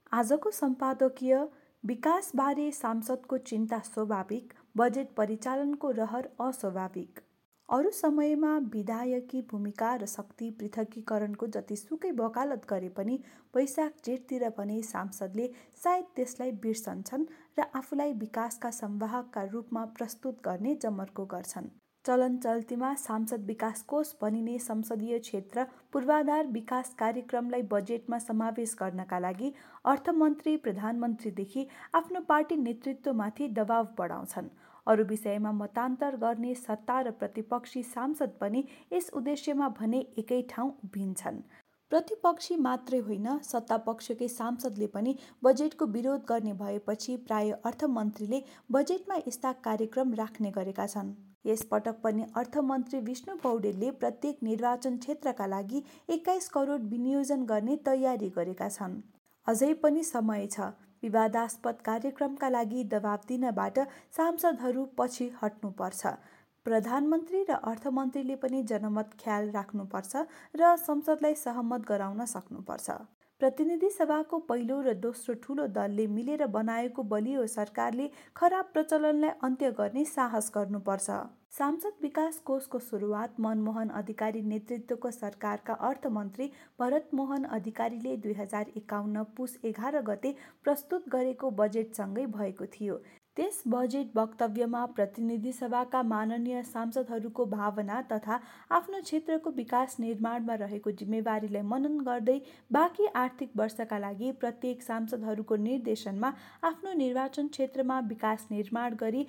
आजको सम्पादकीय विकासबारे सांसदको चिन्ता स्वाभाविक, बजेट परिचालनको रहर अस्वाभाविक। अरू समयमा विधायकी भूमिका र शक्ति पृथकीकरणको जतिसुकै वकालत गरे पनि वैशाख जेठतिर भने सांसदले सायद त्यसलाई बिर्सन्छन् र आफूलाई विकासका संवाहकका रूपमा प्रस्तुत गर्ने जमर्को गर्छन्। चलन चल्तीमा सांसद विकास कोष भनिने संसदीय क्षेत्र पूर्वाधार विकास कार्यक्रमलाई बजेटमा समावेश गर्नका लागि अर्थमन्त्री प्रधानमन्त्रीदेखि आफ्नो पार्टी नेतृत्वमाथि दबाव बढाउँछन्। अरू विषयमा मतान्तर गर्ने सत्ता र प्रतिपक्षी सांसद पनि यस उद्देश्यमा भने एकै ठाउँ उभिन्छन्। प्रतिपक्षी मात्रै होइन, सत्तापक्षकै सांसदले पनि बजेटको विरोध गर्ने भएपछि प्राय अर्थमन्त्रीले बजेटमा यस्ता कार्यक्रम राख्ने गरेका छन्। यस पटक पनि अर्थमन्त्री विष्णु पौडेलले प्रत्येक निर्वाचन क्षेत्रका लागि 21 करोड विनियोजन गर्ने तयारी गरेका छन्। अझै पनि समय छ। विवादास्पद कार्यक्रमका लागि दबाब दिनबाट सांसदहरू पछि हट्नुपर्छ। प्रधानमन्त्री र अर्थमन्त्रीले पनि जनमत ख्याल राख्नुपर्छ र संसदलाई सहमत गराउन सक्नुपर्छ। प्रतिनिधि सभाको पहिलो र दोस्रो ठूलो दलले मिलेर बनाएको बलियो सरकारले खराब प्रचलनलाई अन्त्य गर्ने साहस गर्नुपर्छ। सांसद विकास कोषको सुरुवात मनमोहन अधिकारी नेतृत्वको सरकारका अर्थमन्त्री भरत मोहन अधिकारीले 2051 पुस 11 गते प्रस्तुत गरेको बजेटसँगै भएको थियो। त्यस बजेट वक्तव्यमा प्रतिनिधि सभाका माननीय सांसदहरूको भावना तथा आफ्नो क्षेत्रको विकास निर्माणमा रहेको जिम्मेवारीलाई मनन गर्दै बाँकी आर्थिक वर्षका लागि प्रत्येक सांसदहरूको निर्देशनमा आफ्नो निर्वाचन क्षेत्रमा विकास निर्माण गरी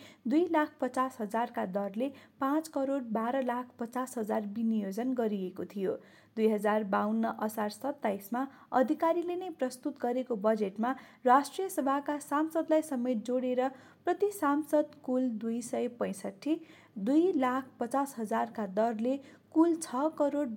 2,50,000 दरले 5 करोड 12,50,000 विनियोजन गरिएको थियो। 2052 असार 27मा अधिकारीले नै प्रस्तुत गरेको बजेटमा राष्ट्रिय सभाका सांसदलाई समेत जोडेर प्रति सांसद कुल 265, 2,50,000 दरले कुल 6 करोड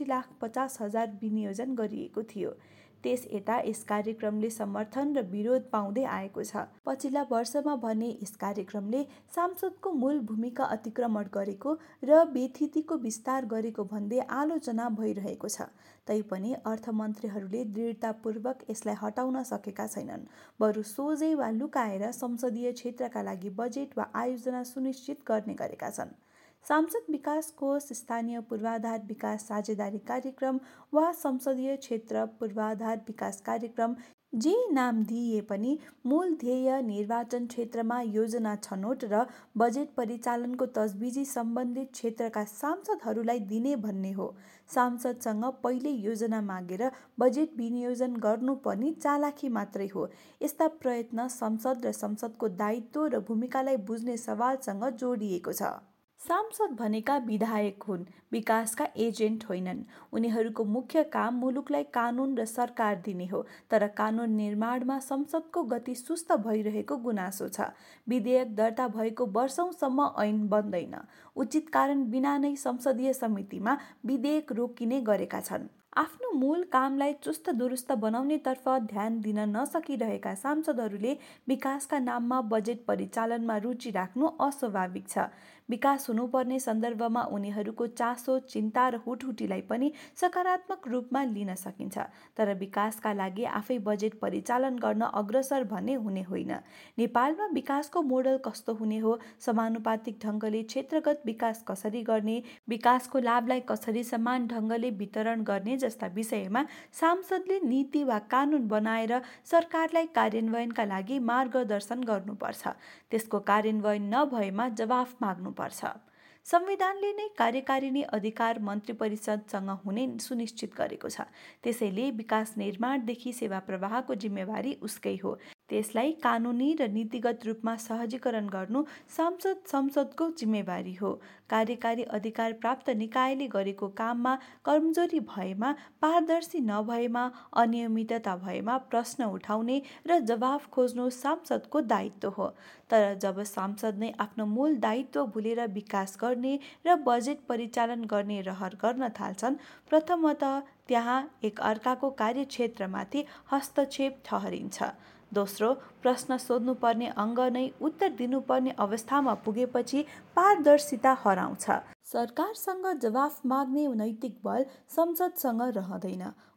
62,50,000 विनियोजन गरिएको थियो। त्यस यता यस कार्यक्रमले समर्थन र विरोध पाउँदै आएको छ। पछिल्ला वर्षमा भने यस कार्यक्रमले सांसदको मूल भूमिका अतिक्रमण गरेको र बेथितिको विस्तार गरेको भन्दै आलोचना भइरहेको छ। तैपनि अर्थमन्त्रीहरूले दृढतापूर्वक यसलाई हटाउन सकेका छैनन्। बरु सोझै वा लुकाएर संसदीय क्षेत्रका लागि बजेट वा आयोजना सुनिश्चित गर्ने गरेका छन्। सांसद विकास कोष, स्थानीय पूर्वाधार विकास साझेदारी कार्यक्रम वा संसदीय क्षेत्र पूर्वाधार विकास कार्यक्रम जे नाम दिए पनि मूल ध्येय निर्वाचन क्षेत्रमा योजना छनौट र बजेट परिचालनको तजविजी सम्बन्धित क्षेत्रका सांसदहरूलाई दिने भन्ने हो। सांसदसँग पहिले योजना मागेर बजेट विनियोजन गर्नु पनि चालाखी मात्रै हो। यस्ता प्रयत्न संसद र संसदको दायित्व र भूमिकालाई बुझ्ने सवालसँग जोडिएको छ। सांसद भनेका विधायक हुन्, विकासका एजेन्ट होइनन्। उनीहरूको मुख्य काम मुलुकलाई कानुन र सरकार दिने हो। तर कानुन निर्माणमा संसदको गति सुस्त भइरहेको गुनासो छ। विधेयक दर्ता भएको वर्षौंसम्म ऐन बन्दैन। उचित कारण बिना नै संसदीय समितिमा विधेयक रोकिने गरेका छन्। आफ्नो मूल कामलाई चुस्त दुरुस्त बनाउनेतर्फ ध्यान दिन नसकिरहेका सांसदहरूले विकासका नाममा बजेट परिचालनमा रुचि राख्नु अस्वाभाविक छ। विकास हुनुपर्ने सन्दर्भमा उनीहरूको चासो, चिन्ता र हुटहुटीलाई पनि सकारात्मक रूपमा लिन सकिन्छ। तर विकासका लागि आफै बजेट परिचालन गर्न अग्रसर भने हुने होइन। नेपालमा विकासको मोडल कस्तो हुने हो, समानुपातिक ढङ्गले क्षेत्रगत विकास कसरी गर्ने, विकासको लाभलाई कसरी समान ढङ्गले वितरण गर्ने जस्ता विषयमा सांसदले नीति वा कानुन बनाएर सरकारलाई कार्यान्वयनका लागि मार्गदर्शन गर्नुपर्छ। त्यसको कार्यान्वयन नभएमा जवाफ माग्नुपर्छ। संविधानले नै कार्यकारिणी अधिकार मन्त्री परिषदसँग हुने सुनिश्चित गरेको छ। त्यसैले विकास निर्माणदेखि सेवा प्रवाहको जिम्मेवारी उसकै हो। त्यसलाई कानुनी र नीतिगत रूपमा सहजीकरण गर्नु संसदको जिम्मेवारी हो। कार्यकारी अधिकार प्राप्त निकायले गरेको काममा कमजोरी भएमा, पारदर्शी नभएमा, अनियमितता भएमा प्रश्न उठाउने र जवाफ खोज्नु सांसदको दायित्व हो। तर जब सांसद नै आफ्नो मूल दायित्व भुलेर विकास गर्ने र बजेट परिचालन गर्ने रहर गर्न थाल्छन्, प्रथमतः त्यहाँ एक अर्काको कार्यक्षेत्रमाथि हस्तक्षेप ठहरिन्छ। दोस्रो, प्रश्न सोध्नुपर्ने अङ्ग नै उत्तर दिनुपर्ने अवस्थामा पुगेपछि पारदर्शिता हराउँछ। सरकारसँग जवाफ माग्ने नैतिक बल संसदसँग रहँदैन।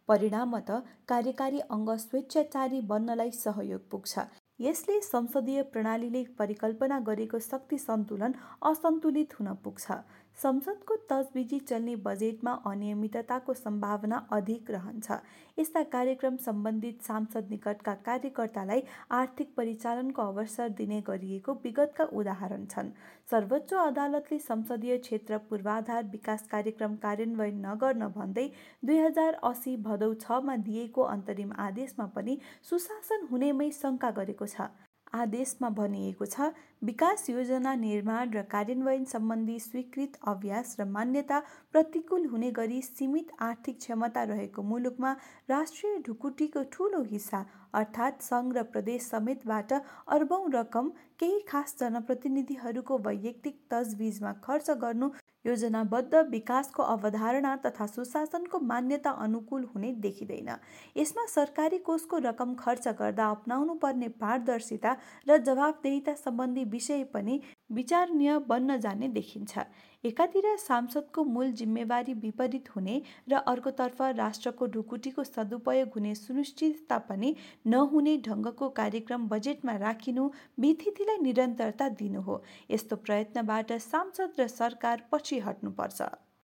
परिणामतः कार्यकारी अङ्ग स्वेच्छाचारी बन्नलाई सहयोग पुग्छ। यसले संसदीय प्रणालीले परिकल्पना गरेको शक्ति सन्तुलन असन्तुलित हुन पुग्छ। संसदको तजबिजी चल्ने बजेटमा अनियमितताको सम्भावना अधिक रहन्छ। यस्ता कार्यक्रम सम्बन्धित सांसद निकटका कार्यकर्तालाई आर्थिक परिचालनको अवसर दिने गरिएको विगतका उदाहरण छन्। सर्वोच्च अदालतले संसदीय क्षेत्र पूर्वाधार विकास कार्यक्रम कार्यान्वयन नगर्न भन्दै 2080 भदौ 6मा दिएको अन्तरिम आदेशमा पनि सुशासन हुनेमै शङ्का गरेको छ। आदेशमा भनिएको छ, विकास योजना निर्माण र कार्यान्वयन सम्बन्धी स्वीकृत अभ्यास र मान्यता प्रतिकूल हुने गरी सीमित आर्थिक क्षमता रहेको मुलुकमा राष्ट्रिय ढुकुटीको ठूलो हिस्सा अर्थात् सङ्घ र प्रदेश समेतबाट अर्बौं रकम केही खास जनप्रतिनिधिहरूको वैयक्तिक तजबिजमा खर्च गर्नु योजनाबद्ध विकासको अवधारणा तथा सुशासनको मान्यता अनुकूल हुने देखिँदैन। यसमा सरकारी कोषको रकम खर्च गर्दा अपनाउनु पर्ने पारदर्शिता र जवाफदेहिता सम्बन्धी विषय पनि विचारणीय बन्न जाने देखिन्छ। एकातिर सांसदको मूल जिम्मेवारी विपरीत हुने र अर्कोतर्फ राष्ट्रको ढुकुटीको सदुपयोग हुने सुनिश्चितता पनि नहुने ढङ्गको कार्यक्रम बजेटमा राखिनु बिथितिलाई निरन्तरता दिनु हो। यस्तो प्रयत्नबाट सांसद र सरकार पछि हट्नुपर्छ।